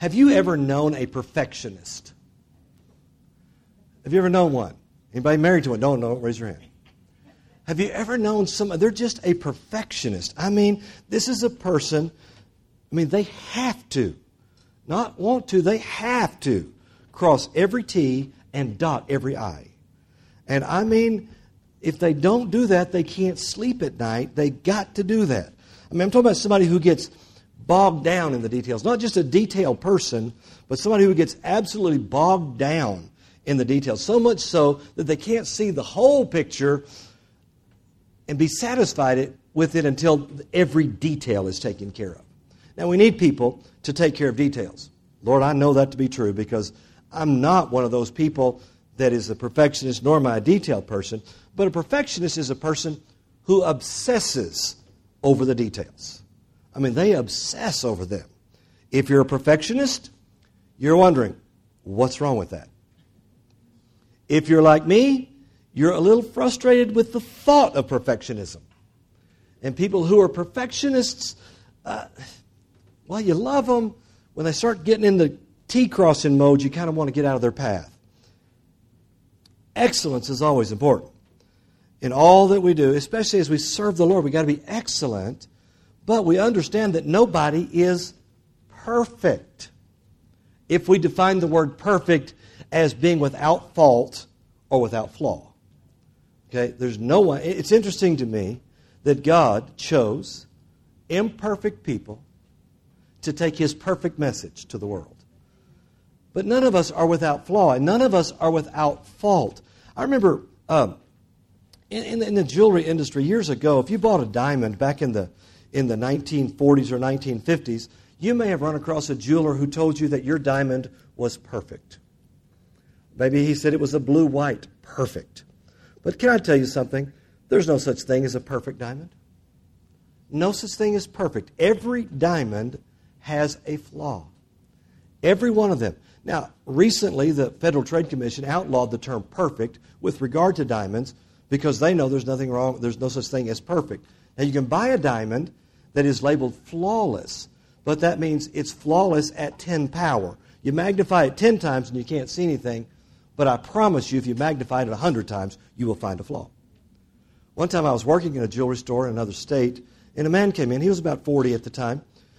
Have you ever known a perfectionist? Have you ever known one? Anybody married to one? Don't raise your hand. Have you ever known someone? They're just a perfectionist. I mean, this is a person, they have to. Not want to, they have to cross every T and dot every I. And if they don't do that, they can't sleep at night. They got to do that. I'm talking about somebody who gets bogged down in the details. Not just a detailed person, but somebody who gets absolutely bogged down in the details. So much so that they can't see the whole picture and be satisfied with it until every detail is taken care of. Now, we need people to take care of details. Lord, I know that to be true because I'm not one of those people that is a perfectionist, nor am I a detailed person. But a perfectionist is a person who obsesses over the details. They obsess over them. If you're a perfectionist, you're wondering, what's wrong with that? If you're like me, you're a little frustrated with the thought of perfectionism. And people who are perfectionists, you love them. When they start getting in the T-crossing mode, you kind of want to get out of their path. Excellence is always important. In all that we do, especially as we serve the Lord, we've got to be excellent, but we understand that nobody is perfect. If we define the word perfect as being without fault or without flaw. Okay, there's no one. It's interesting to me that God chose imperfect people to take His perfect message to the world. But none of us are without flaw, and none of us are without fault. I remember in the jewelry industry years ago, if you bought a diamond back in the 1940s or 1950s, you may have run across a jeweler who told you that your diamond was perfect. Maybe he said it was a blue-white, perfect. But can I tell you something? There's no such thing as a perfect diamond. No such thing as perfect. Every diamond has a flaw. Every one of them. Now, recently the Federal Trade Commission outlawed the term perfect with regard to diamonds because they know there's nothing wrong, there's no such thing as perfect. Now, you can buy a diamond that is labeled flawless, but that means it's flawless at 10 power. You magnify it 10 times and you can't see anything, but I promise you if you magnify it 100 times, you will find a flaw. One time I was working in a jewelry store in another state, and a man came in. He was about 40 at the time.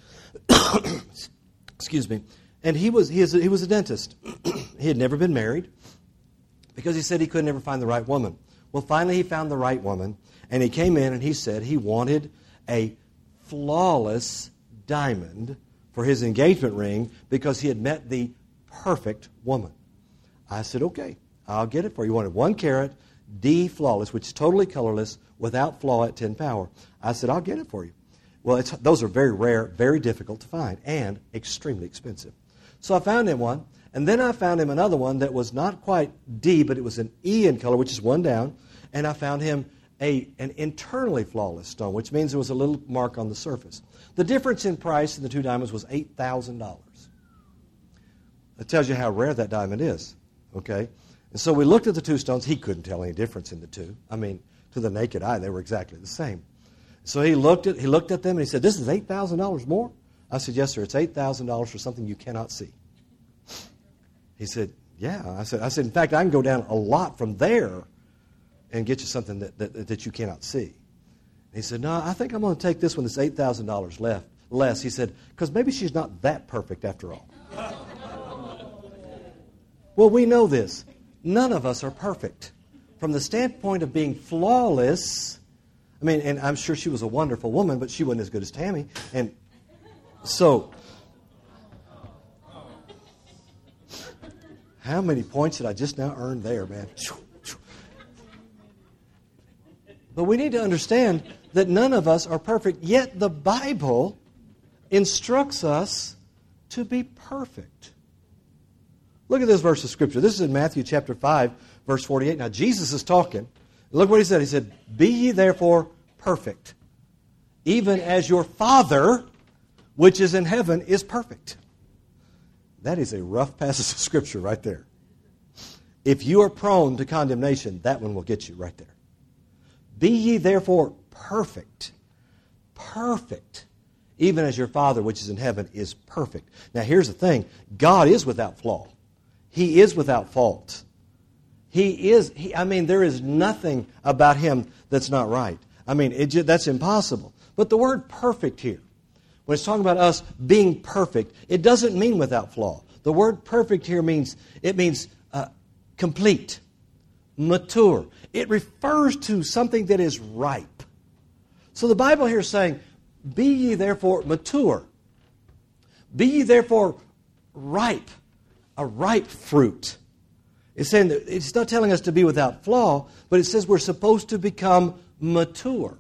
Excuse me. And he was a dentist. He had never been married because he said he could never find the right woman. Well, finally he found the right woman, and he came in and he said he wanted a flawless diamond for his engagement ring because he had met the perfect woman. I said, okay, I'll get it for you. You wanted 1 carat, D flawless, which is totally colorless, without flaw at 10 power. I said, I'll get it for you. Well, those are very rare, very difficult to find, and extremely expensive. So I found him one, and then I found him another one that was not quite D, but it was an E in color, which is 1 down, and I found him an internally flawless stone, which means there was a little mark on the surface. The difference in price in the 2 diamonds was $8,000. That tells you how rare that diamond is, okay? And so we looked at the 2 stones. He couldn't tell any difference in the 2. To the naked eye, they were exactly the same. So he looked at them and he said, this is $8,000 more? I said, yes, sir, it's $8,000 for something you cannot see. He said, yeah. I said, in fact, I can go down a lot from there and get you something that you cannot see. And he said, no, I think I'm going to take this one that's $8,000 less. He said, because maybe she's not that perfect after all. Well, we know this. None of us are perfect. From the standpoint of being flawless, and I'm sure she was a wonderful woman, but she wasn't as good as Tammy. And so, how many points did I just now earn there, man? But we need to understand that none of us are perfect, yet the Bible instructs us to be perfect. Look at this verse of Scripture. This is in Matthew chapter 5, verse 48. Now, Jesus is talking. Look what he said. He said, be ye therefore perfect, even as your Father, which is in heaven, is perfect. That is a rough passage of Scripture right there. If you are prone to condemnation, that one will get you right there. Be ye therefore perfect. Perfect. even as your Father which is in heaven is perfect. Now here's the thing. God is without flaw. He is without fault. There is nothing about Him that's not right. That's impossible. But the word perfect here, when it's talking about us being perfect, it doesn't mean without flaw. The word perfect here means complete, mature. It refers to something that is ripe. So the Bible here is saying, be ye therefore mature. Be ye therefore ripe, a ripe fruit. It's saying that it's not telling us to be without flaw, but it says we're supposed to become mature.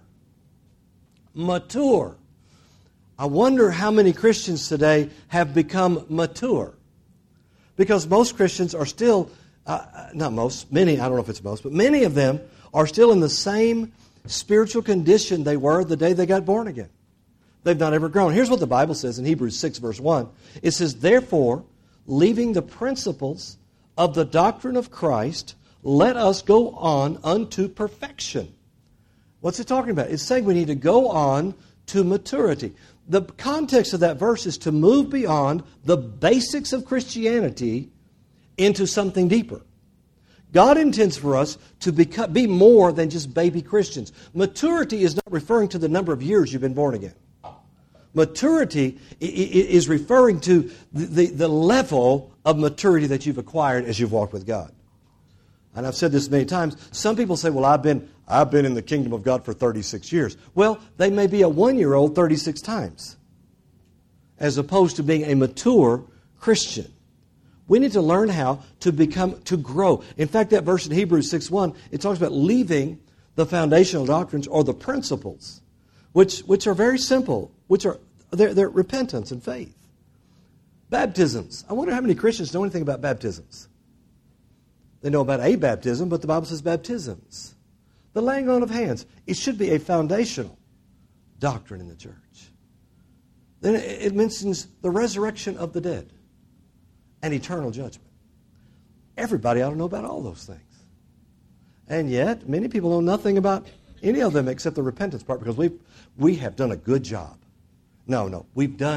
Mature. I wonder how many Christians today have become mature. Because most Christians are still, not most, many, I don't know if it's most, but many of them are still in the same spiritual condition they were the day they got born again. They've not ever grown. Here's what the Bible says in Hebrews 6, verse 1. It says, therefore, leaving the principles of the doctrine of Christ, let us go on unto perfection. What's it talking about? It's saying we need to go on to maturity. The context of that verse is to move beyond the basics of Christianity into something deeper. God intends for us to be more than just baby Christians. Maturity is not referring to the number of years you've been born again. Maturity is referring to the level of maturity that you've acquired as you've walked with God. And I've said this many times. Some people say, well, I've been in the kingdom of God for 36 years. Well, they may be a 1-year-old 36 times, as opposed to being a mature Christian. We need to learn how to grow. In fact, that verse in Hebrews 6:1, it talks about leaving the foundational doctrines or the principles, which are very simple, they're repentance and faith. Baptisms. I wonder how many Christians know anything about baptisms. They know about a baptism, but the Bible says baptisms. The laying on of hands. It should be a foundational doctrine in the church. Then it mentions the resurrection of the dead and eternal judgment. Everybody ought to know about all those things. And yet, many people know nothing about any of them except the repentance part because we have done a good job. No,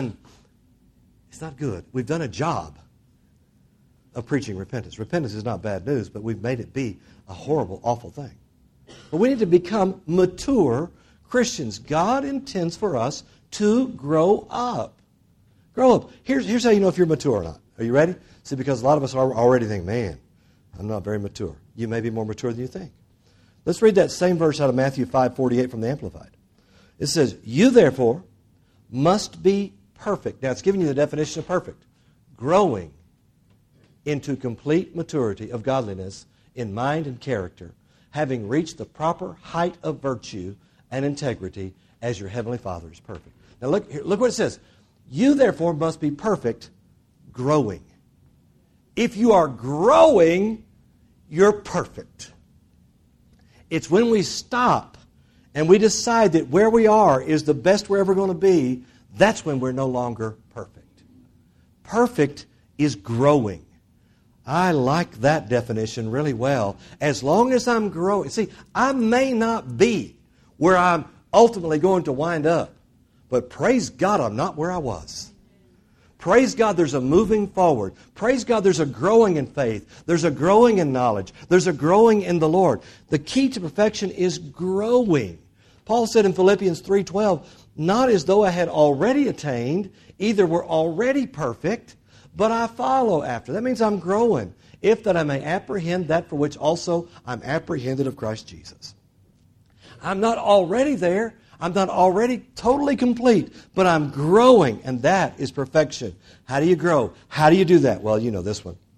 it's not good. We've done a job of preaching repentance. Repentance is not bad news, but we've made it be a horrible, awful thing. But we need to become mature Christians. God intends for us to grow up. Grow up. Here's how you know if you're mature or not. Are you ready? See, because a lot of us are already think, man, I'm not very mature. You may be more mature than you think. Let's read that same verse out of Matthew 5:48 from the Amplified. It says, you therefore must be perfect. Now, it's giving you the definition of perfect. Growing into complete maturity of godliness in mind and character, having reached the proper height of virtue and integrity as your heavenly Father is perfect. Now look what it says. You therefore must be perfect, growing. If you are growing, you're perfect. It's when we stop and we decide that where we are is the best we're ever going to be, that's when we're no longer perfect. Perfect is growing. I like that definition really well. As long as I'm growing. See, I may not be where I'm ultimately going to wind up, but praise God I'm not where I was. Praise God there's a moving forward. Praise God there's a growing in faith. There's a growing in knowledge. There's a growing in the Lord. The key to perfection is growing. Paul said in Philippians 3:12, not as though I had already attained, either were already perfect, but I follow after. That means I'm growing. If that I may apprehend that for which also I'm apprehended of Christ Jesus. I'm not already there. I'm not already totally complete, but I'm growing, and that is perfection. How do you grow? How do you do that? Well, you know this one.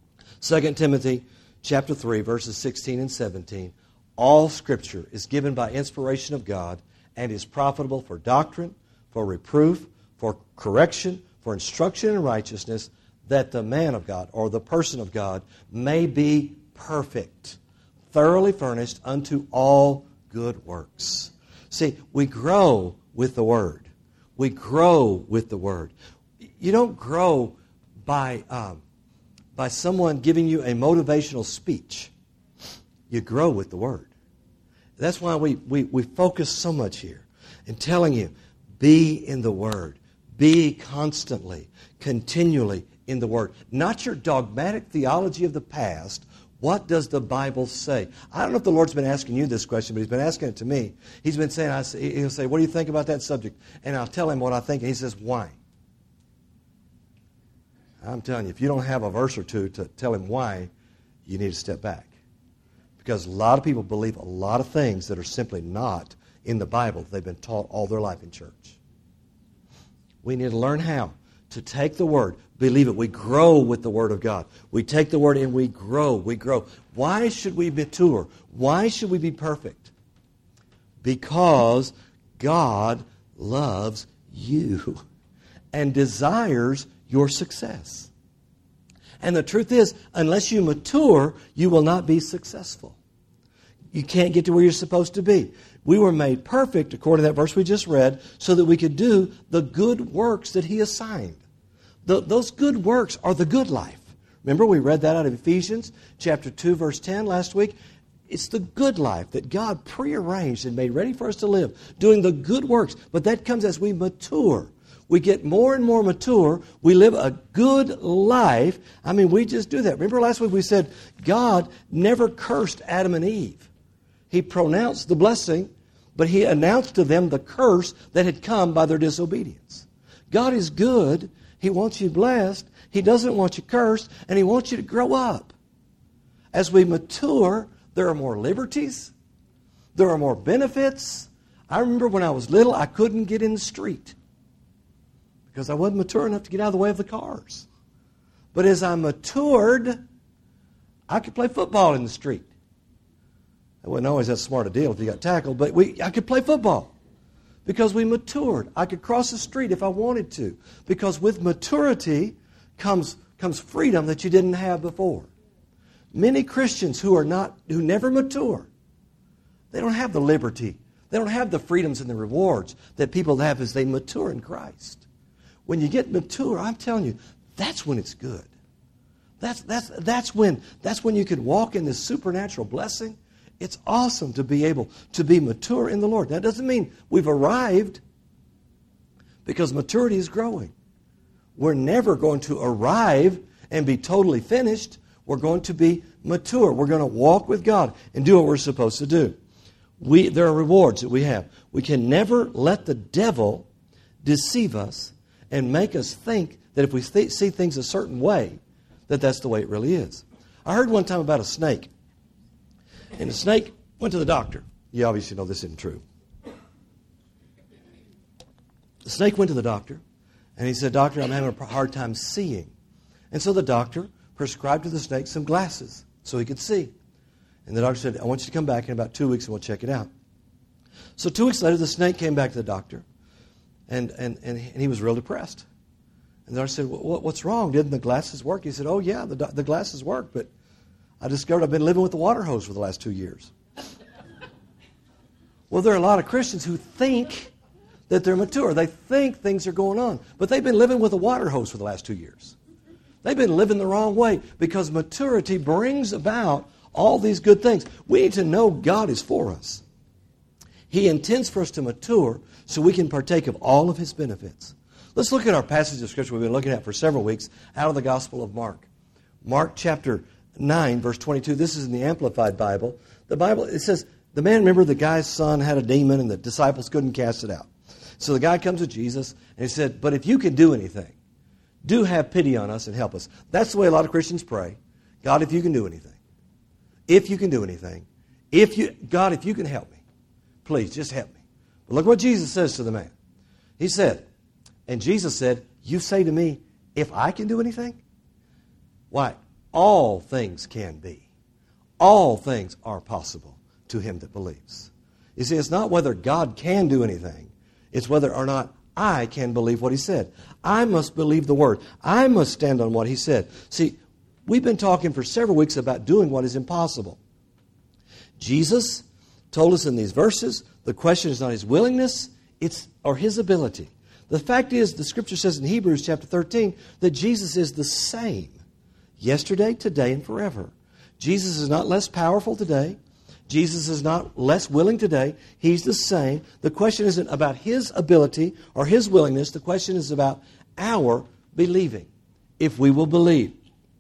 2 Timothy chapter 3, verses 16 and 17. All Scripture is given by inspiration of God and is profitable for doctrine, for reproof, for correction, for instruction in righteousness, that the man of God, or the person of God, may be perfect, thoroughly furnished unto all good works. See, we grow with the Word. We grow with the Word. You don't grow by someone giving you a motivational speech. You grow with the Word. That's why we focus so much here in telling you, Be in the Word. Be constantly, continually in the Word. Not your dogmatic theology of the past. What does the Bible say? I don't know if the Lord's been asking you this question, but He's been asking it to me. He's been saying, He'll say, what do you think about that subject? And I'll tell Him what I think, and He says, why? I'm telling you, if you don't have a verse or two to tell Him why, you need to step back. Because a lot of people believe a lot of things that are simply not in the Bible. They've been taught all their life in church. We need to learn how to take the Word, believe it. We grow with the Word of God. We take the Word and we grow. We grow. Why should we mature? Why should we be perfect? Because God loves you and desires your success. And the truth is, unless you mature, you will not be successful. You can't get to where you're supposed to be. We were made perfect, according to that verse we just read, so that we could do the good works that He assigned. Those good works are the good life. Remember, we read that out of Ephesians chapter 2, verse 10 last week. It's the good life that God prearranged and made ready for us to live, doing the good works. But that comes as we mature. We get more and more mature. We live a good life. I mean, we just do that. Remember last week we said God never cursed Adam and Eve. He pronounced the blessing, but He announced to them the curse that had come by their disobedience. God is good. He wants you blessed. He doesn't want you cursed, and He wants you to grow up. As we mature, there are more liberties. There are more benefits. I remember when I was little, I couldn't get in the street because I wasn't mature enough to get out of the way of the cars. But as I matured, I could play football in the street. It wasn't always that smart a deal if you got tackled, but I could play football because we matured. I could cross the street if I wanted to, because with maturity comes freedom that you didn't have before. Many Christians who never mature, they don't have the liberty. They don't have the freedoms and the rewards that people have as they mature in Christ. When you get mature, I'm telling you, that's when it's good. That's when you can walk in this supernatural blessing. It's awesome to be able to be mature in the Lord. That doesn't mean we've arrived, because maturity is growing. We're never going to arrive and be totally finished. We're going to be mature. We're going to walk with God and do what we're supposed to do. There are rewards that we have. We can never let the devil deceive us and make us think that if we see things a certain way, that that's the way it really is. I heard one time about a snake. And the snake went to the doctor. You obviously know this isn't true. The snake went to the doctor, and he said, "Doctor, I'm having a hard time seeing." And so the doctor prescribed to the snake some glasses so he could see. And the doctor said, "I want you to come back in about 2 weeks and we'll check it out." So 2 weeks later, the snake came back to the doctor, and he was real depressed. And the doctor said, "What's wrong? Didn't the glasses work?" He said, "Oh, yeah, the glasses work, but I discovered I've been living with the water hose for the last 2 years." Well, there are a lot of Christians who think that they're mature. They think things are going on, but they've been living with a water hose for the last 2 years. They've been living the wrong way, because maturity brings about all these good things. We need to know God is for us. He intends for us to mature so we can partake of all of His benefits. Let's look at our passage of Scripture we've been looking at for several weeks out of the Gospel of Mark. Mark chapter 9, verse 22. This is in the Amplified Bible. The Bible, it says, the man, remember, the guy's son had a demon and the disciples couldn't cast it out. So the guy comes to Jesus and he said, "But if you can do anything, do have pity on us and help us." That's the way a lot of Christians pray. God, if you can do anything. If you can do anything. God, if you can help me. Please, just help me. But look what Jesus says to the man. He said, and Jesus said, "You say to me, if I can do anything?" Why? All things can be. All things are possible to him that believes. You see, it's not whether God can do anything. It's whether or not I can believe what He said. I must believe the Word. I must stand on what He said. See, we've been talking for several weeks about doing what is impossible. Jesus told us in these verses, the question is not His willingness, or His ability. The fact is, the Scripture says in Hebrews chapter 13 that Jesus is the same yesterday, today, and forever. Jesus is not less powerful today. Jesus is not less willing today. He's the same. The question isn't about His ability or His willingness. The question is about our believing, if we will believe.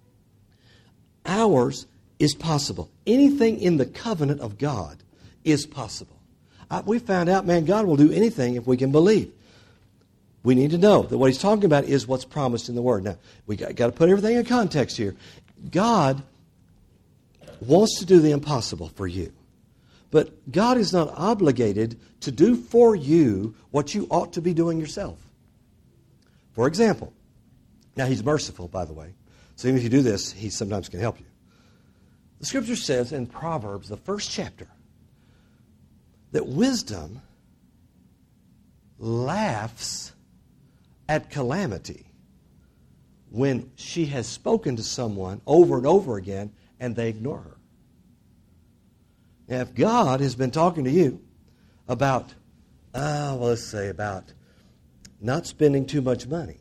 Ours is possible. Anything in the covenant of God is possible. We found out, man, God will do anything if we can believe. We need to know that what He's talking about is what's promised in the Word. Now, we got to put everything in context here. God wants to do the impossible for you. But God is not obligated to do for you what you ought to be doing yourself. For example, now He's merciful, by the way. So even if you do this, He sometimes can help you. The Scripture says in Proverbs, the first chapter, that wisdom laughs at calamity when she has spoken to someone over and over again and they ignore her. Now, if God has been talking to you about, let's say about not spending too much money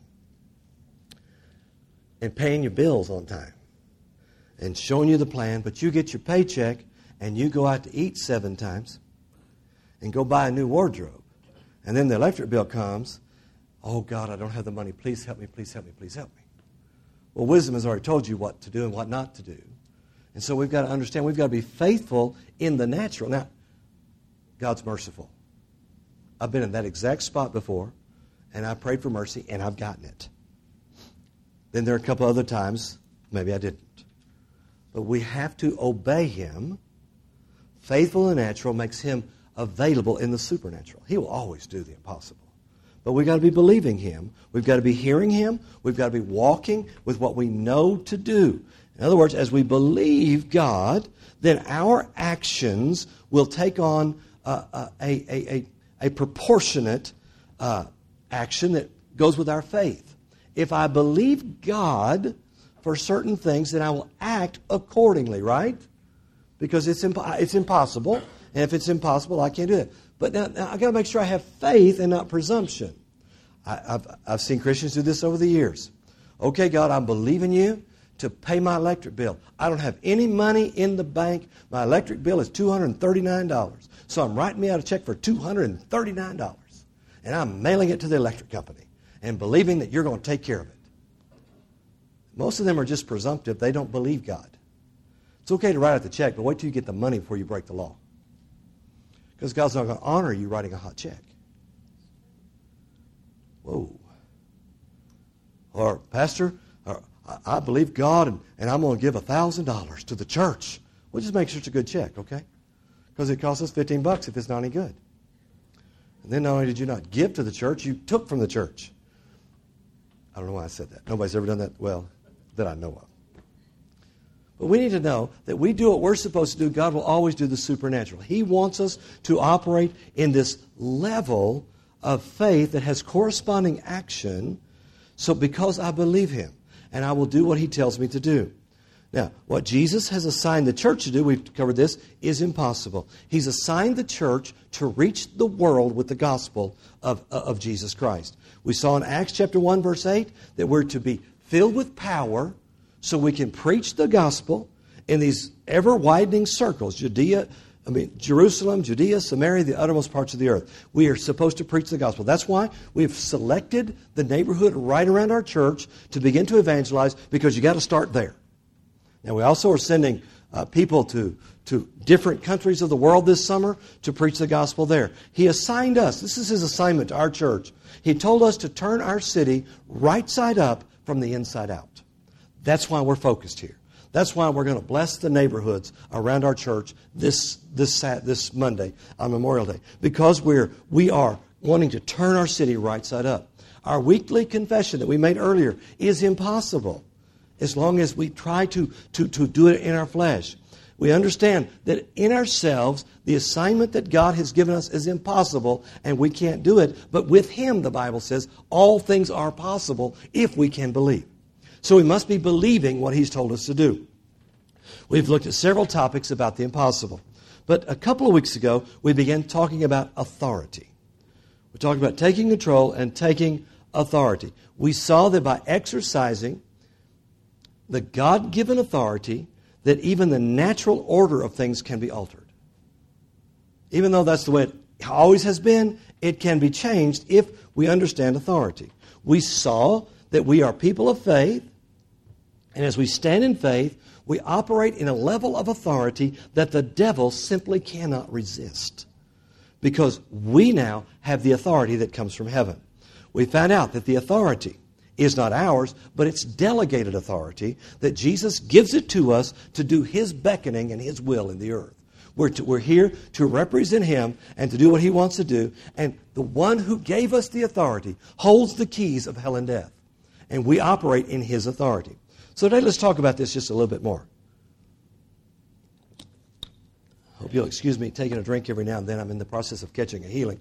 and paying your bills on time and showing you the plan, but you get your paycheck and you go out to eat 7 times and go buy a new wardrobe, and then the electric bill comes, oh God, I don't have the money, please help me, please help me, please help me. Well, wisdom has already told you what to do and what not to do. And so we've got to understand, we've got to be faithful in the natural. Now, God's merciful. I've been in that exact spot before, and I prayed for mercy, and I've gotten it. Then there are a couple other times, maybe I didn't. But we have to obey Him. Faithful in the natural makes Him available in the supernatural. He will always do the impossible. But we've got to be believing Him. We've got to be hearing Him. We've got to be walking with what we know to do. In other words, as we believe God, then our actions will take on a proportionate action that goes with our faith. If I believe God for certain things, then I will act accordingly, right? Because it's impossible. And if it's impossible, I can't do that. But now I've got to make sure I have faith and not presumption. I've seen Christians do this over the years. Okay, God, I'm believing you to pay my electric bill. I don't have any money in the bank. My electric bill is $239. So I'm writing me out a check for $239. And I'm mailing it to the electric company and believing that you're going to take care of it. Most of them are just presumptive. They don't believe God. It's okay to write out the check, but wait till you get the money before you break the law. Because God's not going to honor you writing a hot check. Whoa. Or, Pastor, I believe God and I'm going to give $1,000 to the church. Well, just make sure it's a good check, okay? Because it costs us $15 if it's not any good. And then not only did you not give to the church, you took from the church. I don't know why I said that. Nobody's ever done that well that I know of. But we need to know that we do what we're supposed to do. God will always do the supernatural. He wants us to operate in this level of faith that has corresponding action. So because I believe Him, and I will do what He tells me to do. Now, what Jesus has assigned the church to do, we've covered this, is impossible. He's assigned the church to reach the world with the gospel of Jesus Christ. We saw in Acts chapter 1, verse 8, that we're to be filled with power so we can preach the gospel in these ever-widening circles, Jerusalem, Judea, Samaria, the uttermost parts of the earth. We are supposed to preach the gospel. That's why we've selected the neighborhood right around our church to begin to evangelize, because you got to start there. Now, we also are sending people to different countries of the world this summer to preach the gospel there. He assigned us. This is His assignment to our church. He told us to turn our city right side up from the inside out. That's why we're focused here. That's why we're going to bless the neighborhoods around our church this Monday on Memorial Day. Because we are wanting to turn our city right side up. Our weekly confession that we made earlier is impossible as long as we try to do it in our flesh. We understand that in ourselves, the assignment that God has given us is impossible and we can't do it. But with Him, the Bible says, all things are possible if we can believe. So we must be believing what He's told us to do. We've looked at several topics about the impossible. But a couple of weeks ago, we began talking about authority. We talked about taking control and taking authority. We saw that by exercising the God-given authority, that even the natural order of things can be altered. Even though that's the way it always has been, it can be changed if we understand authority. We saw that we are people of faith, and as we stand in faith, we operate in a level of authority that the devil simply cannot resist, because we now have the authority that comes from heaven. We found out that the authority is not ours, but it's delegated authority, that Jesus gives it to us to do His beckoning and His will in the earth. We're here to represent Him and to do what He wants to do. And the one who gave us the authority holds the keys of hell and death. And we operate in His authority. So today let's talk about this just a little bit more. Hope you'll excuse me taking a drink every now and then. I'm in the process of catching a healing.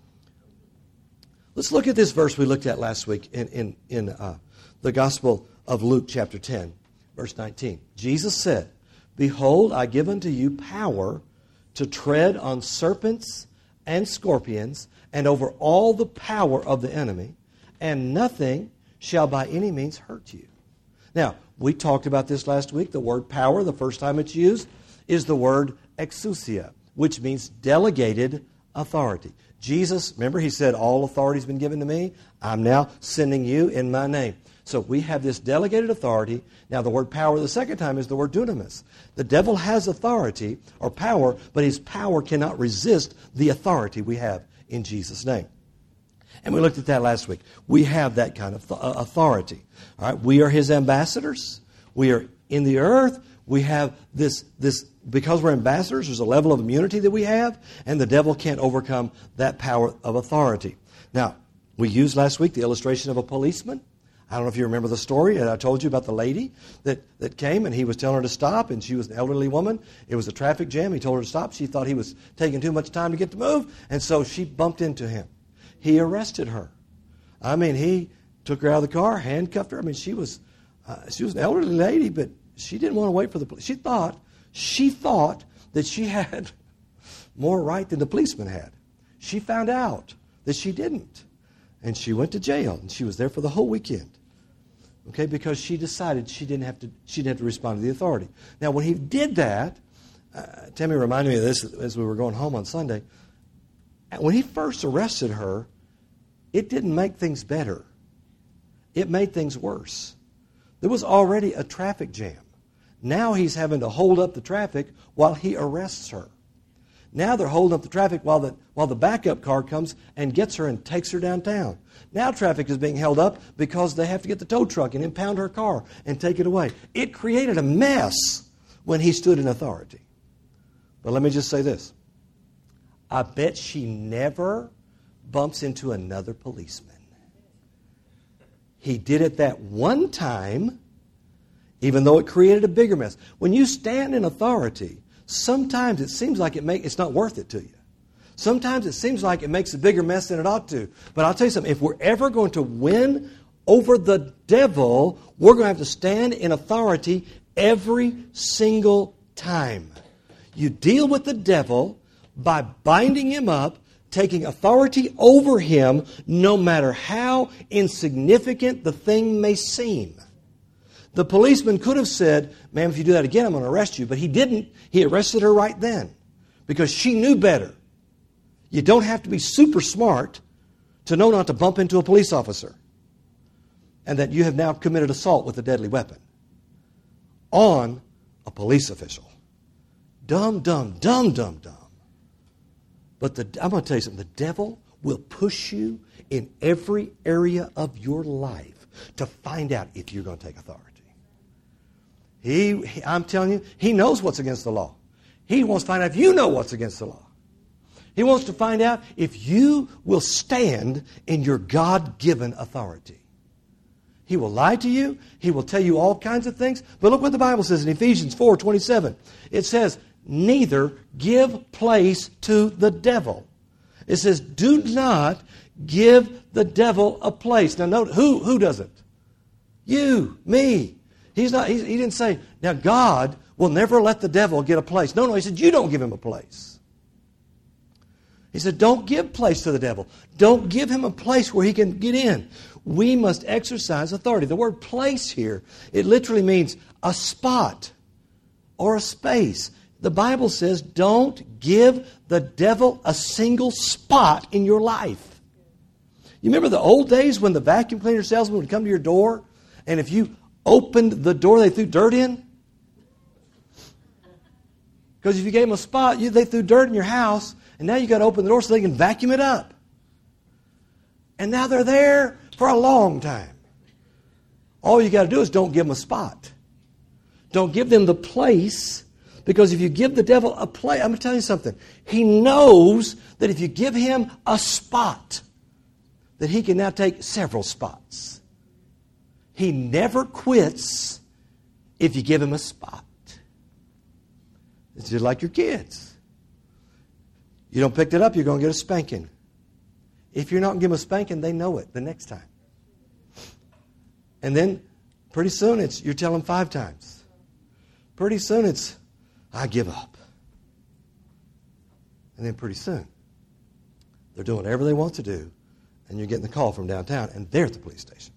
Let's look at this verse we looked at last week in the Gospel of Luke chapter 10, verse 19. Jesus said, "Behold, I give unto you power to tread on serpents and scorpions and over all the power of the enemy, and nothing shall by any means hurt you." Now, we talked about this last week. The word power, the first time it's used, is the word exousia, which means delegated authority. Jesus, remember, He said, "All authority has been given to me. I'm now sending you in my name." So we have this delegated authority. Now, the word power the second time is the word dunamis. The devil has authority or power, but his power cannot resist the authority we have in Jesus' name. And we looked at that last week. We have that kind of authority. All right, we are His ambassadors. We are in the earth. We have this because we're ambassadors, there's a level of immunity that we have, and the devil can't overcome that power of authority. Now, we used last week the illustration of a policeman. I don't know if you remember the story that I told you about the lady that came, and he was telling her to stop, and she was an elderly woman. It was a traffic jam. He told her to stop. She thought he was taking too much time to get to move, and so she bumped into him. He arrested her. I mean, he took her out of the car, handcuffed her. I mean, she was an elderly lady, but she didn't want to wait for the police. She thought that she had more right than the policeman had. She found out that she didn't. And she went to jail, and she was there for the whole weekend. Okay, because she decided she didn't have to respond to the authority. Now, when he did that, Tammy reminded me of this as we were going home on Sunday. When he first arrested her, it didn't make things better. It made things worse. There was already a traffic jam. Now he's having to hold up the traffic while he arrests her. Now they're holding up the traffic while the backup car comes and gets her and takes her downtown. Now traffic is being held up because they have to get the tow truck and impound her car and take it away. It created a mess when he stood in authority. But let me just say this. I bet she never bumps into another policeman. He did it that one time, even though it created a bigger mess. When you stand in authority, sometimes it seems like it's not worth it to you. Sometimes it seems like it makes a bigger mess than it ought to. But I'll tell you something, if we're ever going to win over the devil, we're going to have to stand in authority every single time. You deal with the devil by binding him up, taking authority over him, no matter how insignificant the thing may seem. The policeman could have said, "Ma'am, if you do that again, I'm going to arrest you." But he didn't. He arrested her right then because she knew better. You don't have to be super smart to know not to bump into a police officer and that you have now committed assault with a deadly weapon on a police official. Dumb. But I'm going to tell you something. The devil will push you in every area of your life to find out if you're going to take authority. I'm telling you, he knows what's against the law. He wants to find out if you know what's against the law. He wants to find out if you will stand in your God-given authority. He will lie to you. He will tell you all kinds of things. But look what the Bible says in Ephesians 4:27. It says, "Neither give place to the devil." It says, do not give the devil a place. Now note, who doesn't? You, me. He didn't say, now God will never let the devil get a place. No, he said, you don't give him a place. He said, don't give place to the devil. Don't give him a place where he can get in. We must exercise authority. The word place here, it literally means a spot or a space. The Bible says don't give the devil a single spot in your life. You remember the old days when the vacuum cleaner salesman would come to your door, and if you opened the door, they threw dirt in? Because if you gave them a spot, they threw dirt in your house, and now you got to open the door so they can vacuum it up. And now they're there for a long time. All you got to do is don't give them a spot. Don't give them the place, because if you give the devil a place, I'm going to tell you something. He knows that if you give him a spot, that he can now take several spots. He never quits if you give him a spot. It's just like your kids. You don't pick it up, you're going to get a spanking. If you're not going to give them a spanking, they know it the next time. And then pretty soon you're telling 5 times. Pretty soon it's, I give up. And then pretty soon they're doing whatever they want to do, and you're getting the call from downtown, and they're at the police station.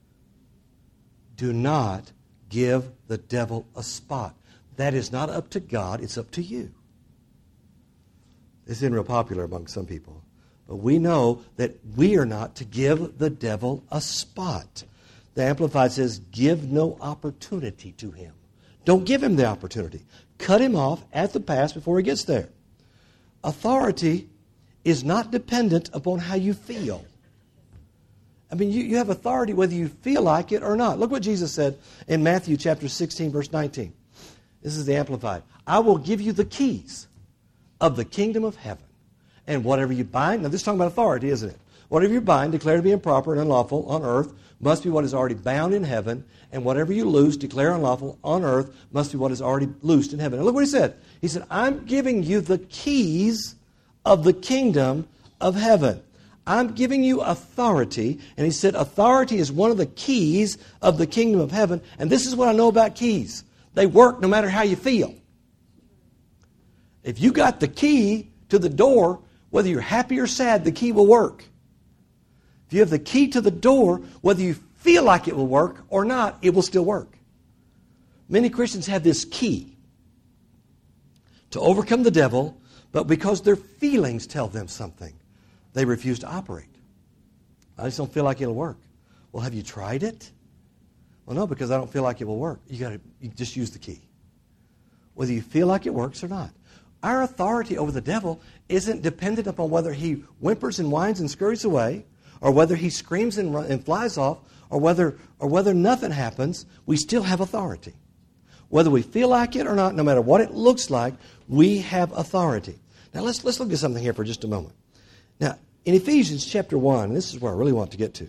Do not give the devil a spot. That is not up to God, it's up to you. This isn't real popular among some people. But we know that we are not to give the devil a spot. The Amplified says, give no opportunity to him. Don't give him the opportunity. Cut him off at the pass before he gets there. Authority is not dependent upon how you feel. I mean, you have authority whether you feel like it or not. Look what Jesus said in Matthew chapter 16, verse 19. This is the Amplified. I will give you the keys of the kingdom of heaven. And whatever you bind, now this is talking about authority, isn't it? Whatever you bind, declare to be improper and unlawful on earth, must be what is already bound in heaven. And whatever you loose, declare unlawful on earth, must be what is already loosed in heaven. And look what he said. He said, I'm giving you the keys of the kingdom of heaven. I'm giving you authority. And he said, authority is one of the keys of the kingdom of heaven. And this is what I know about keys. They work no matter how you feel. If you got the key to the door, whether you're happy or sad, the key will work. If you have the key to the door, whether you feel like it will work or not, it will still work. Many Christians have this key to overcome the devil, but because their feelings tell them something, they refuse to operate. I just don't feel like it'll work. Well, have you tried it? Well, no, because I don't feel like it will work. You just use the key. Whether you feel like it works or not. Our authority over the devil isn't dependent upon whether he whimpers and whines and scurries away, or whether he screams and flies off, or whether nothing happens. We still have authority. Whether we feel like it or not, no matter what it looks like, we have authority. Now let's look at something here for just a moment. Now, in Ephesians chapter 1, this is where I really want to get to.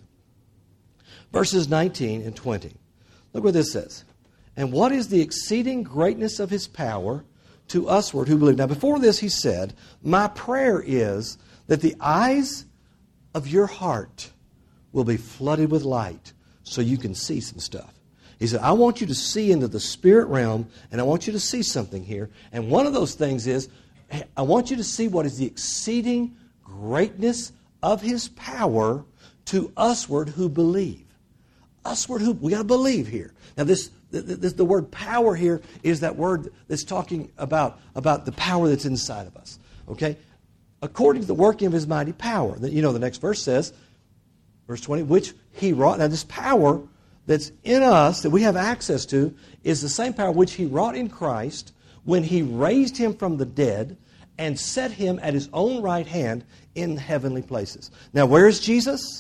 Verses 19 and 20. Look what this says. And what is the exceeding greatness of his power to usward who believe? Now, before this, he said, my prayer is that the eyes of your heart will be flooded with light so you can see some stuff. He said, I want you to see into the spirit realm, and I want you to see something here. And one of those things is, I want you to see what is the exceeding greatness of his power to usward who believe. Usward who, we got to believe here. Now the word power here is that word that's talking about the power that's inside of us. Okay? According to the working of his mighty power. You know, the next verse says, verse 20, which he wrought. Now this power that's in us, that we have access to, is the same power which he wrought in Christ when he raised him from the dead and set him at his own right hand in heavenly places. Now where is Jesus?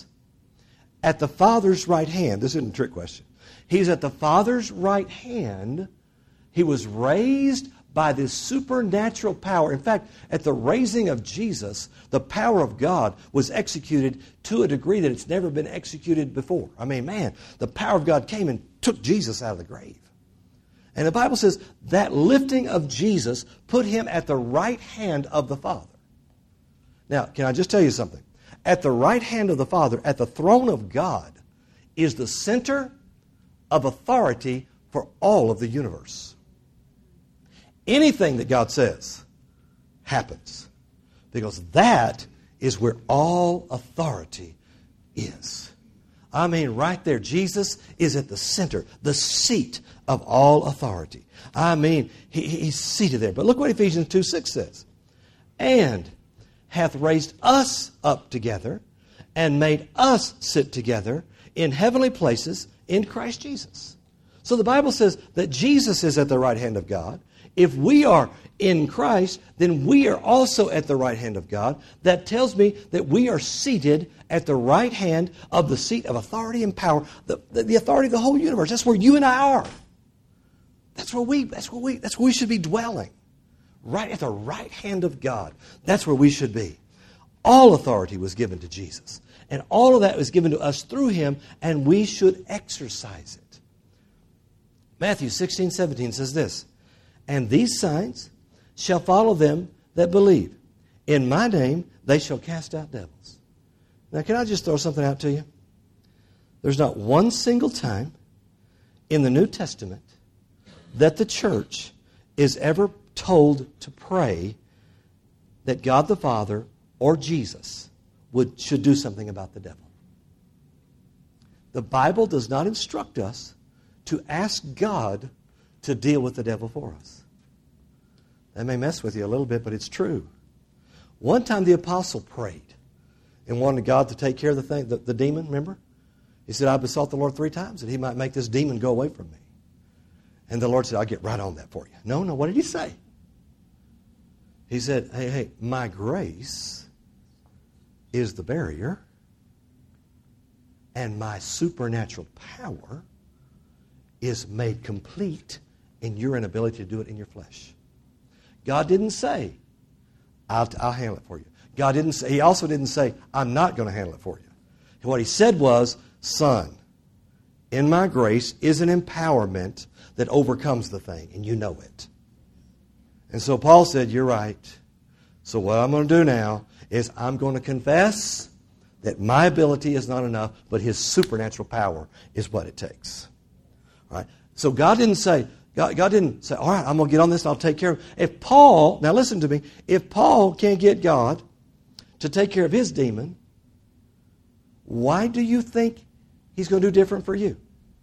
At the Father's right hand. This isn't a trick question. He's at the Father's right hand. He was raised by this supernatural power. In fact, at the raising of Jesus, the power of God was executed to a degree that it's never been executed before. I mean, man, the power of God came and took Jesus out of the grave. And the Bible says that lifting of Jesus put him at the right hand of the Father. Now, can I just tell you something? At the right hand of the Father, at the throne of God, is the center of authority for all of the universe. Anything that God says happens, because that is where all authority is. I mean, right there, Jesus is at the center, the seat of all authority. I mean, he's seated there. But look what Ephesians 2:6 says. And hath raised us up together and made us sit together in heavenly places in Christ Jesus. So the Bible says that Jesus is at the right hand of God. If we are in Christ, then we are also at the right hand of God. That tells me that we are seated at the right hand of the seat of authority and power, the authority of the whole universe. That's where you and I are. That's where we should be dwelling. Right at the right hand of God. That's where we should be. All authority was given to Jesus. And all of that was given to us through Him, and we should exercise it. Matthew 16:17 says this, and these signs shall follow them that believe. In my name they shall cast out devils. Now, can I just throw something out to you? There's not one single time in the New Testament that the church is ever told to pray that God the Father or Jesus should do something about the devil. The Bible does not instruct us to ask God to deal with the devil for us. That may mess with you a little bit, but it's true. One time the apostle prayed and wanted God to take care of the demon, remember? He said, I besought the Lord 3 times that He might make this demon go away from me. And the Lord said, I'll get right on that for you. No, what did He say? He said, hey, my grace is the barrier, and my supernatural power is made complete in your inability to do it in your flesh. God didn't say, I'll handle it for you. God didn't say, He also didn't say, I'm not going to handle it for you. And what He said was, son, in my grace is an empowerment that overcomes the thing, and you know it. And so Paul said, you're right. So what I'm going to do now is I'm going to confess that my ability is not enough, but His supernatural power is what it takes. All right? So God didn't say, all right, I'm going to get on this and I'll take care of it. If Paul, now listen to me, if Paul can't get God to take care of his demon, why do you think He's going to do different for you?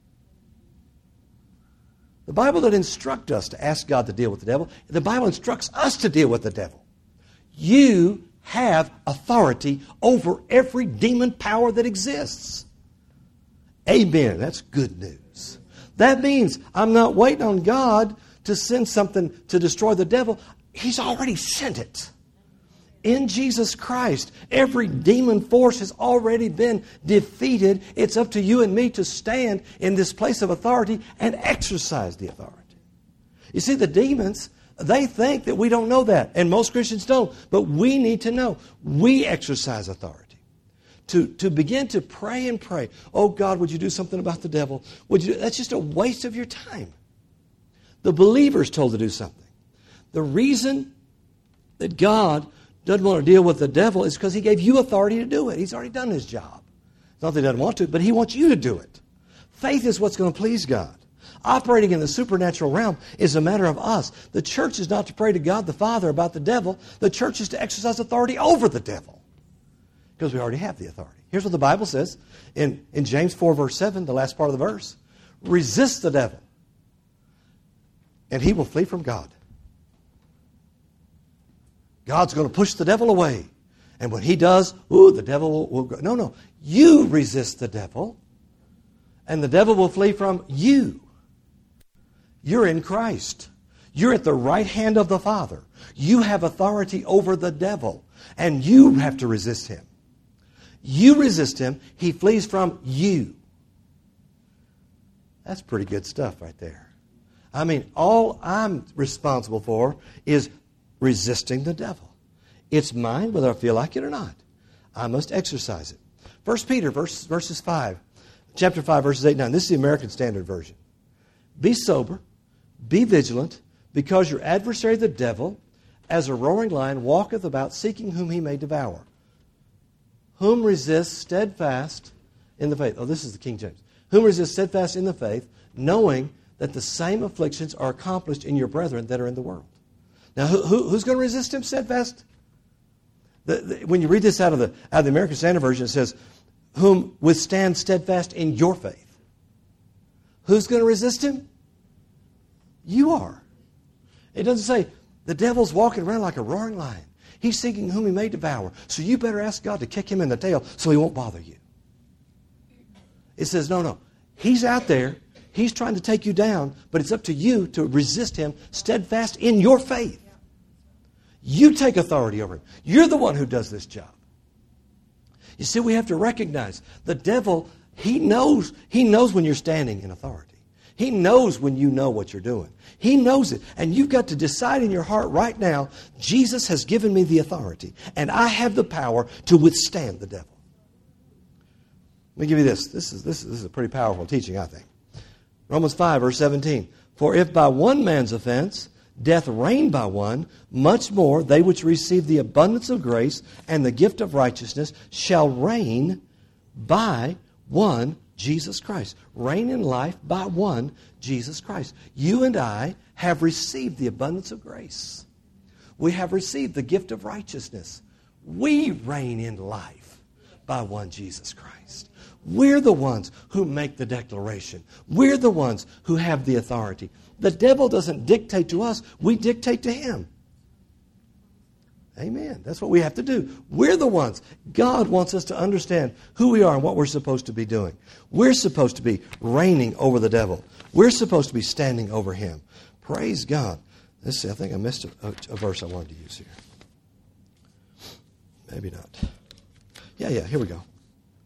The Bible doesn't instruct us to ask God to deal with the devil. The Bible instructs us to deal with the devil. You have authority over every demon power that exists. Amen. That's good news. That means I'm not waiting on God to send something to destroy the devil. He's already sent it. In Jesus Christ, every demon force has already been defeated. It's up to you and me to stand in this place of authority and exercise the authority. You see, the demons, they think that we don't know that, and most Christians don't. But we need to know. We exercise authority. To begin to pray and pray, oh God, would you do something about the devil? That's just a waste of your time. The believer's told to do something. The reason that God doesn't want to deal with the devil is because He gave you authority to do it. He's already done His job. It's not that He doesn't want to, but He wants you to do it. Faith is what's going to please God. Operating in the supernatural realm is a matter of us. The church is not to pray to God the Father about the devil. The church is to exercise authority over the devil because we already have the authority. Here's what the Bible says in James 4, verse 7, the last part of the verse. Resist the devil, and he will flee from God. God's going to push the devil away. And when He does, the devil will go. No. You resist the devil, and the devil will flee from you. You're in Christ. You're at the right hand of the Father. You have authority over the devil, and you have to resist him. You resist him, he flees from you. That's pretty good stuff right there. I mean, all I'm responsible for is resisting the devil. It's mine whether I feel like it or not. I must exercise it. 1 Peter verses 5, chapter 5, verses 8 and 9. This is the American Standard Version. Be sober, be vigilant, because your adversary the devil, as a roaring lion, walketh about seeking whom he may devour. Whom resists steadfast in the faith. Oh, this is the King James. Whom resists steadfast in the faith, knowing that the same afflictions are accomplished in your brethren that are in the world. Now, who's going to resist him steadfast? When you read this out of the American Standard Version, it says, whom withstand steadfast in your faith. Who's going to resist him? You are. It doesn't say the devil's walking around like a roaring lion. He's seeking whom he may devour. So you better ask God to kick him in the tail so he won't bother you. It says, no. He's out there. He's trying to take you down, but it's up to you to resist him steadfast in your faith. You take authority over him. You're the one who does this job. You see, we have to recognize the devil, he knows when you're standing in authority. He knows when you know what you're doing. He knows it. And you've got to decide in your heart right now, Jesus has given me the authority, and I have the power to withstand the devil. Let me give you this. This is a pretty powerful teaching, I think. Romans 5, verse 17. For if by one man's offense death reigned by one, much more they which receive the abundance of grace and the gift of righteousness shall reign by one Jesus Christ. Reign in life by one Jesus Christ. You and I have received the abundance of grace. We have received the gift of righteousness. We reign in life by one Jesus Christ. We're the ones who make the declaration. We're the ones who have the authority. The devil doesn't dictate to us. We dictate to him. Amen. That's what we have to do. We're the ones. God wants us to understand who we are and what we're supposed to be doing. We're supposed to be reigning over the devil. We're supposed to be standing over him. Praise God. Let's see. I think I missed a verse I wanted to use here. Maybe not. Yeah. Here we go.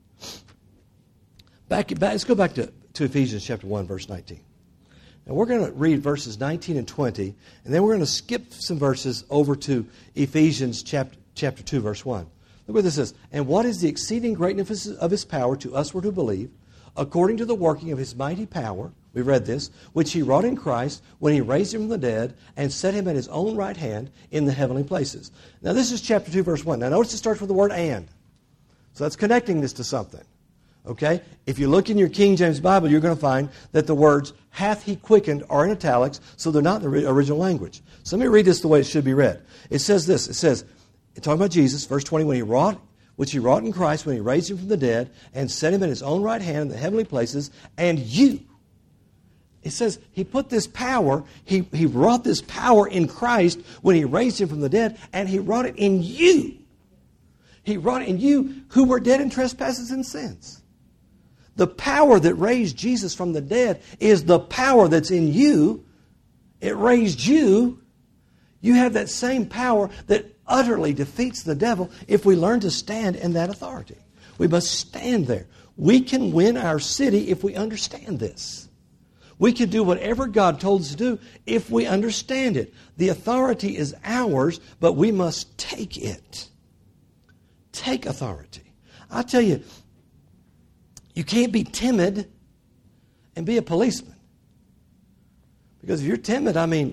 Let's go back to Ephesians chapter 1, verse 19. Now we're going to read verses 19 and 20, and then we're going to skip some verses over to Ephesians chapter 2, verse 1. Look what this says. And what is the exceeding greatness of his power to usward who believe, according to the working of his mighty power, we read this, which he wrought in Christ when he raised him from the dead and set him at his own right hand in the heavenly places. Now this is chapter 2, verse 1. Now notice it starts with the word and. So that's connecting this to something. Okay? If you look in your King James Bible, you're going to find that the words hath he quickened are in italics, so they're not in the original language. So let me read this the way it should be read. It says this. It says, talking about Jesus, verse 20, which he wrought in Christ when he raised him from the dead and set him in his own right hand in the heavenly places, and you. It says he put this power, he wrought this power in Christ when he raised him from the dead, and he wrought it in you. He wrought it in you who were dead in trespasses and sins. The power that raised Jesus from the dead is the power that's in you. It raised you. You have that same power that utterly defeats the devil if we learn to stand in that authority. We must stand there. We can win our city if we understand this. We can do whatever God told us to do if we understand it. The authority is ours, but we must take it. Take authority. I tell you, you can't be timid and be a policeman. Because if you're timid,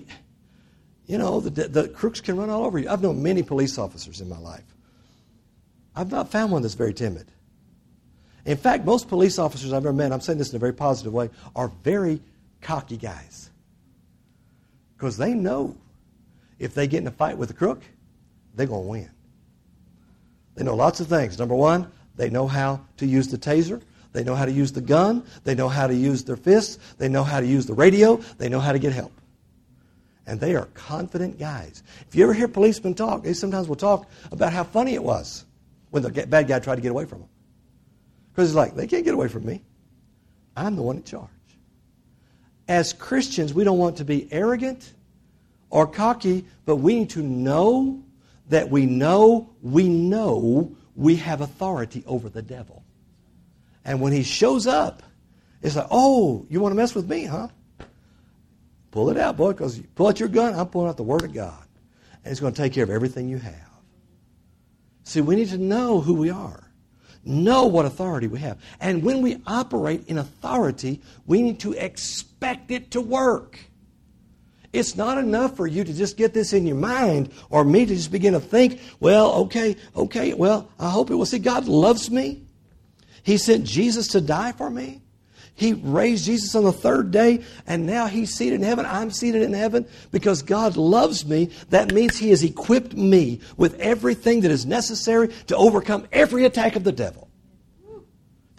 the crooks can run all over you. I've known many police officers in my life. I've not found one that's very timid. In fact, most police officers I've ever met, I'm saying this in a very positive way, are very cocky guys. Because they know if they get in a fight with a crook, they're going to win. They know lots of things. Number one, they know how to use the taser. They know how to use the gun. They know how to use their fists. They know how to use the radio. They know how to get help. And they are confident guys. If you ever hear policemen talk, they sometimes will talk about how funny it was when the bad guy tried to get away from them. Because it's like, they can't get away from me. I'm the one in charge. As Christians, we don't want to be arrogant or cocky, but we need to know that we know we have authority over the devil. And when he shows up, it's like, oh, you want to mess with me, huh? Pull it out, boy, because you pull out your gun, I'm pulling out the Word of God. And it's going to take care of everything you have. See, we need to know who we are. Know what authority we have. And when we operate in authority, we need to expect it to work. It's not enough for you to just get this in your mind or me to just begin to think, well, okay, well, I hope it will. See, God loves me. He sent Jesus to die for me. He raised Jesus on the third day, and now He's seated in heaven. I'm seated in heaven because God loves me. That means He has equipped me with everything that is necessary to overcome every attack of the devil.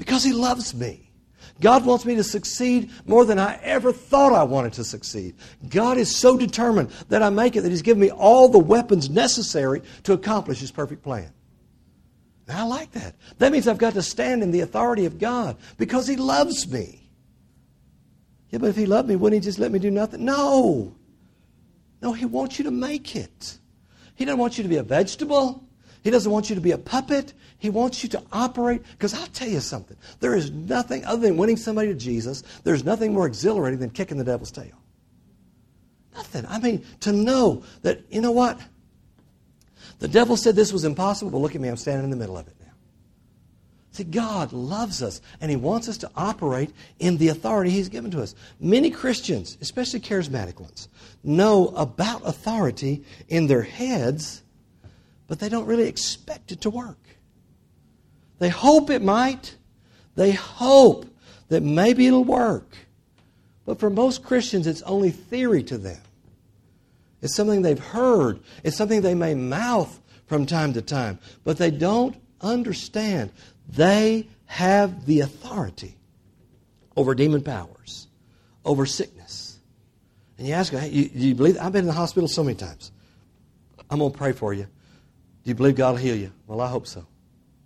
Because He loves me. God wants me to succeed more than I ever thought I wanted to succeed. God is so determined that I make it that He's given me all the weapons necessary to accomplish His perfect plan. And I like that. That means I've got to stand in the authority of God because He loves me. Yeah, but if He loved me, wouldn't He just let me do nothing? No. No, He wants you to make it. He doesn't want you to be a vegetable. He doesn't want you to be a puppet. He wants you to operate. Because I'll tell you something. There is nothing other than winning somebody to Jesus. There's nothing more exhilarating than kicking the devil's tail. Nothing. I mean, to know that, you know what? The devil said this was impossible, but look at me, I'm standing in the middle of it now. See, God loves us, and He wants us to operate in the authority He's given to us. Many Christians, especially charismatic ones, know about authority in their heads, but they don't really expect it to work. They hope it might. They hope that maybe it'll work. But for most Christians, it's only theory to them. It's something they've heard. It's something they may mouth from time to time. But they don't understand. They have the authority over demon powers, over sickness. And you ask, hey, do you believe? I've been in the hospital so many times. I'm going to pray for you. Do you believe God will heal you? Well, I hope so.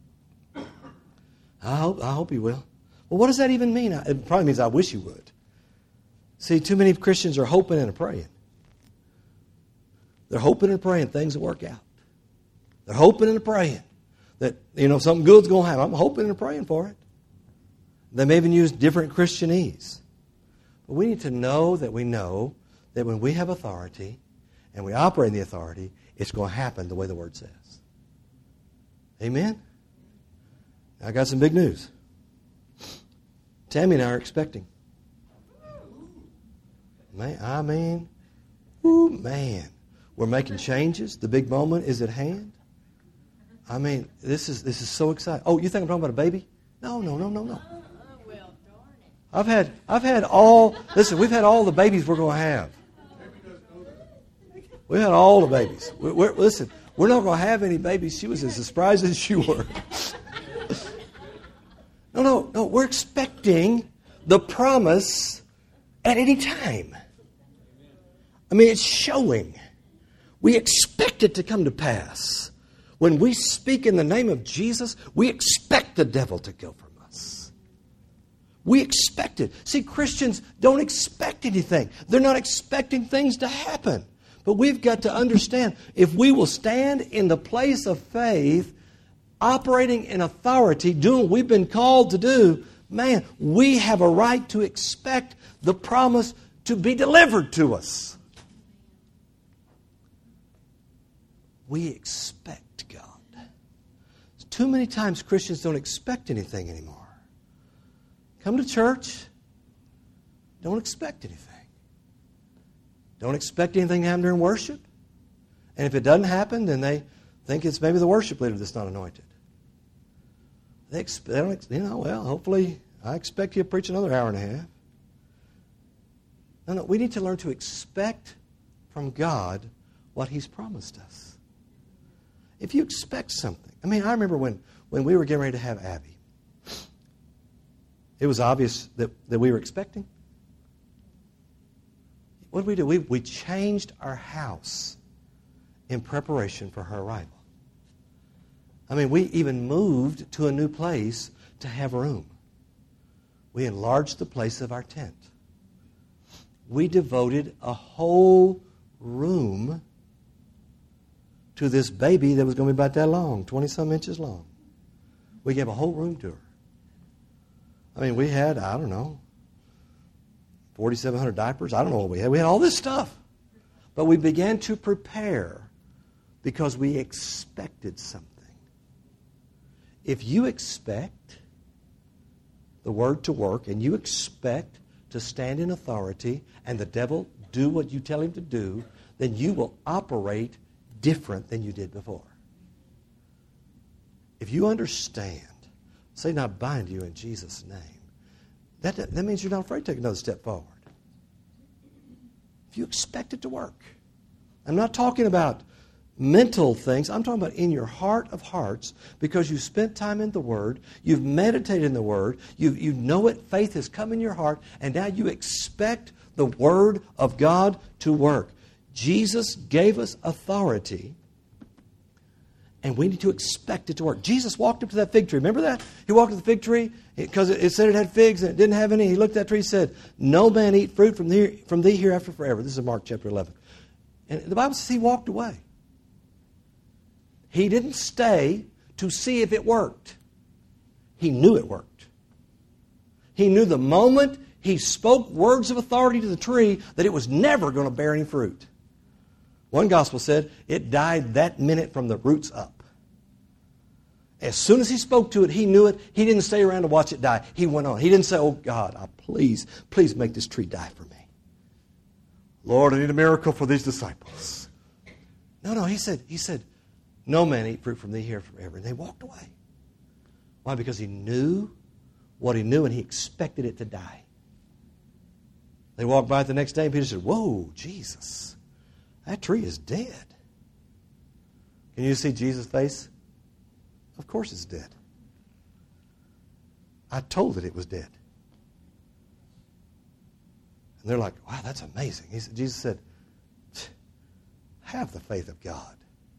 I hope He will. Well, what does that even mean? It probably means I wish He would. See, too many Christians are hoping and praying. They're hoping and praying things will work out. They're hoping and praying that, something good's going to happen. I'm hoping and praying for it. They may even use different Christianese. But we need to know that when we have authority and we operate in the authority, it's going to happen the way the Word says. Amen? I got some big news. Tammy and I are expecting. Man, we're making changes. The big moment is at hand. I mean, this is so exciting. Oh, you think I'm talking about a baby? No. I've had all. Listen, we've had all the babies we're going to have. We've had all the babies. Listen, we're not going to have any babies. She was as surprised as you were. No. We're expecting the promise at any time. I mean, it's showing. We expect it to come to pass. When we speak in the name of Jesus, we expect the devil to go from us. We expect it. See, Christians don't expect anything. They're not expecting things to happen. But we've got to understand, if we will stand in the place of faith, operating in authority, doing what we've been called to do, man, we have a right to expect the promise to be delivered to us. We expect God. Too many times Christians don't expect anything anymore. Come to church, don't expect anything. Don't expect anything to happen during worship. And if it doesn't happen, then they think it's maybe the worship leader that's not anointed. They don't, well, hopefully I expect you to preach another hour and a half. No, we need to learn to expect from God what He's promised us. If you expect something. I mean, I remember when we were getting ready to have Abby. It was obvious that we were expecting. What did we do? We changed our house in preparation for her arrival. I mean, we even moved to a new place to have room. We enlarged the place of our tent. We devoted a whole room to this baby that was going to be about that long, 20-some inches long. We gave a whole room to her. I mean, we had, 4,700 diapers. I don't know what we had. We had all this stuff. But we began to prepare because we expected something. If you expect the Word to work and you expect to stand in authority and the devil do what you tell him to do, then you will operate different than you did before. If you understand, Satan, I bind you in Jesus' name. That means you're not afraid to take another step forward. If you expect it to work. I'm not talking about mental things. I'm talking about in your heart of hearts, because you've spent time in the Word, you've meditated in the Word, you know it, faith has come in your heart, and now you expect the Word of God to work. Jesus gave us authority, and we need to expect it to work. Jesus walked up to that fig tree. Remember that? He walked to the fig tree because it said it had figs and it didn't have any. He looked at that tree and said, "No man eat fruit from thee hereafter forever." This is Mark chapter 11. And the Bible says he walked away. He didn't stay to see if it worked. He knew it worked. He knew the moment he spoke words of authority to the tree that it was never going to bear any fruit. One gospel said it died that minute from the roots up. As soon as he spoke to it, he knew it. He didn't stay around to watch it die. He went on. He didn't say, "Oh God, please make this tree die for me. Lord, I need a miracle for these disciples." No, he said, "No man eat fruit from thee here forever." And they walked away. Why? Because he knew what he knew and he expected it to die. They walked by it the next day and Peter said, "Whoa, Jesus, that tree is dead." Can you see Jesus' face? Of course it's dead. I told it was dead. And they're like, "Wow, that's amazing." Jesus said, "Have the faith of God.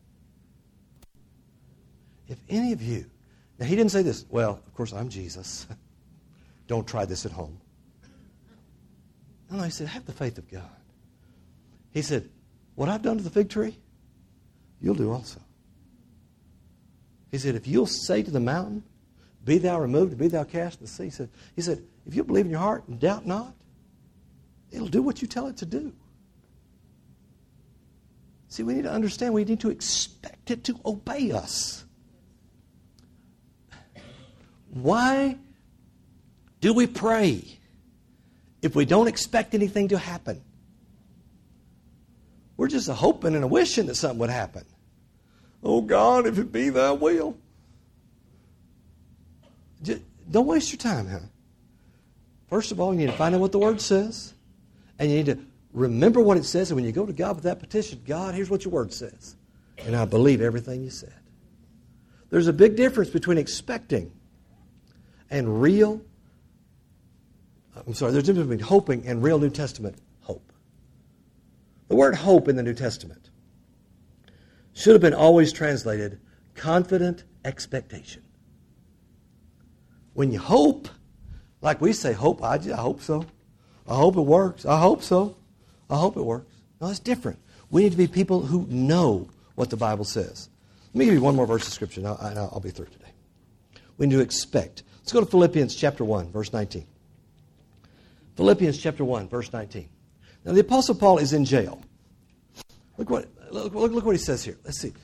If any of you..." Now, he didn't say this, "Well, of course, I'm Jesus. Don't try this at home." No, he said, "Have the faith of God." He said, "What I've done to the fig tree, you'll do also." He said, "If you'll say to the mountain, be thou removed and be thou cast in the sea." He said, "If you believe in your heart and doubt not, it'll do what you tell it to do." See, we need to understand, we need to expect it to obey us. Why do we pray if we don't expect anything to happen? We're just a hoping and a wishing that something would happen. "Oh God, if it be thy will." Don't waste your time, huh? First of all, you need to find out what the Word says. And you need to remember what it says. And when you go to God with that petition, "God, here's what your Word says. And I believe everything you said." There's a big difference between expecting and real. There's a difference between hoping and real New Testament hope. The word hope in the New Testament should have been always translated confident expectation. When you hope, like we say, hope, I hope so. I hope it works. I hope so. I hope it works. No, it's different. We need to be people who know what the Bible says. Let me give you one more verse of Scripture, and I'll be through today. We need to expect. Let's go to Philippians chapter 1, verse 19. Philippians chapter 1, verse 19. Now, the Apostle Paul is in jail. Look what he says here. Let's see.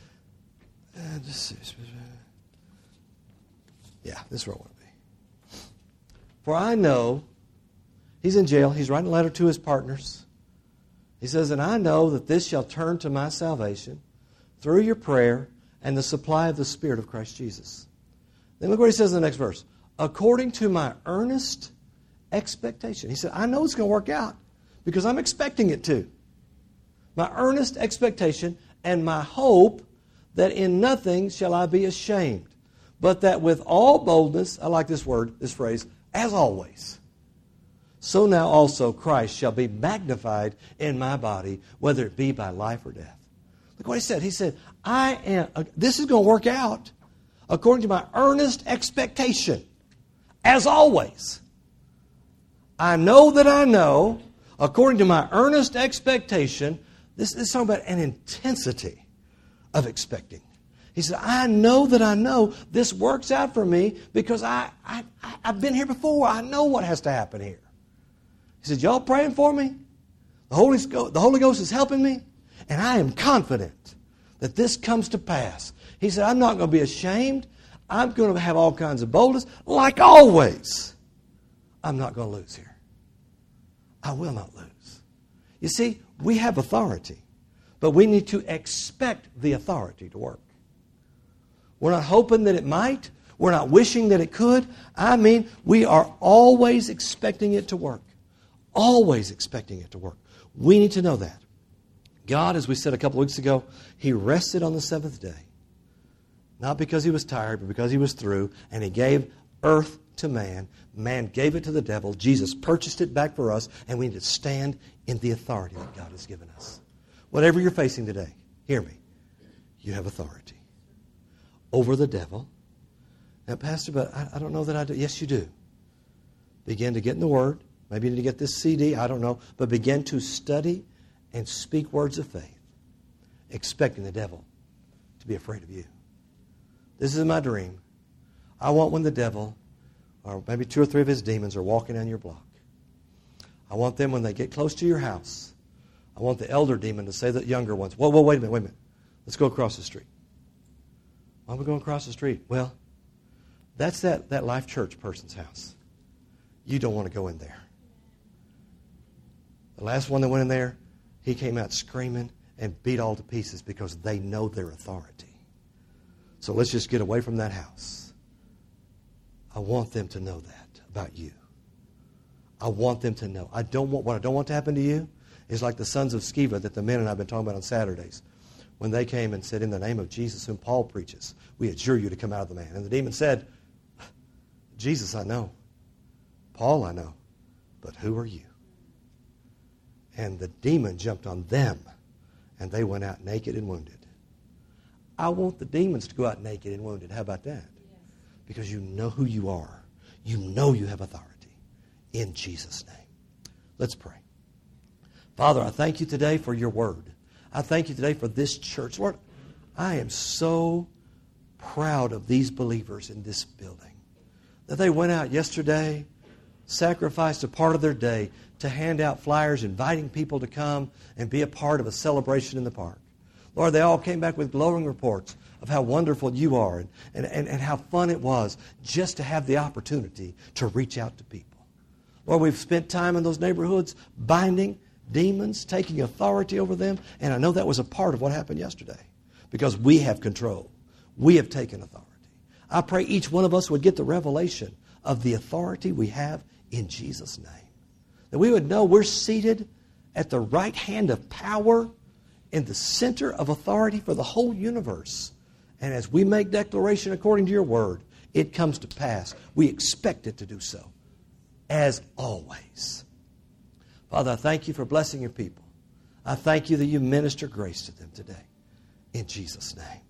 Yeah, this is where I want to be. "For I know," he's in jail. He's writing a letter to his partners. He says, "And I know that this shall turn to my salvation through your prayer and the supply of the Spirit of Christ Jesus." Then look what he says in the next verse. "According to my earnest expectation." He said, I know it's going to work out because I'm expecting it to. "My earnest expectation and my hope that in nothing shall I be ashamed, but that with all boldness," I like this word, this phrase, "as always, so now also Christ shall be magnified in my body, whether it be by life or death." Look what he said. He said, this is going to work out according to my earnest expectation, as always. I know that I know, according to my earnest expectation. This is talking about an intensity of expecting. He said, I know that I know this works out for me because I've been here before. I know what has to happen here. He said, y'all praying for me? The Holy Ghost is helping me, and I am confident that this comes to pass. He said, I'm not going to be ashamed. I'm going to have all kinds of boldness. Like always, I'm not going to lose here. I will not lose. You see, we have authority, but we need to expect the authority to work. We're not hoping that it might. We're not wishing that it could. I mean, we are always expecting it to work. Always expecting it to work. We need to know that. God, as we said a couple weeks ago, He rested on the seventh day. Not because He was tired, but because He was through. And He gave earth to man. Man gave it to the devil. Jesus purchased it back for us. And we need to stand in the authority that God has given us. Whatever you're facing today, hear me. You have authority over the devil. Now, Pastor, but I don't know that I do. Yes, you do. Begin to get in the Word. Maybe you need to get this CD. I don't know. But begin to study and speak words of faith, expecting the devil to be afraid of you. This is my dream. I want when the devil, or maybe 2 or 3 of his demons, are walking down your block, I want them, when they get close to your house, I want the elder demon to say to the younger ones, whoa, wait a minute. Let's go across the street. Why are we going across the street? Well, that's that Life Church person's house. You don't want to go in there. The last one that went in there, he came out screaming and beat all to pieces because they know their authority. So let's just get away from that house. I want them to know that about you. I want them to know. What I don't want to happen to you is like the sons of Sceva that the men and I have been talking about on Saturdays. When they came and said, in the name of Jesus whom Paul preaches, we adjure you to come out of the man. And the demon said, Jesus I know. Paul I know. But who are you? And the demon jumped on them, and they went out naked and wounded. I want the demons to go out naked and wounded. How about that? Yes. Because you know who you are. You know you have authority. In Jesus' name. Let's pray. Father, I thank you today for your word. I thank you today for this church. Lord, I am so proud of these believers in this building. That they went out yesterday, sacrificed a part of their day to hand out flyers inviting people to come and be a part of a celebration in the park. Lord, they all came back with glowing reports of how wonderful you are and how fun it was just to have the opportunity to reach out to people. Lord, we've spent time in those neighborhoods binding demons, taking authority over them, and I know that was a part of what happened yesterday because we have control. We have taken authority. I pray each one of us would get the revelation of the authority we have in Jesus' name. That we would know we're seated at the right hand of power in the center of authority for the whole universe. And as we make declaration according to your word, it comes to pass. We expect it to do so, as always. Father, I thank you for blessing your people. I thank you that you minister grace to them today. In Jesus' name.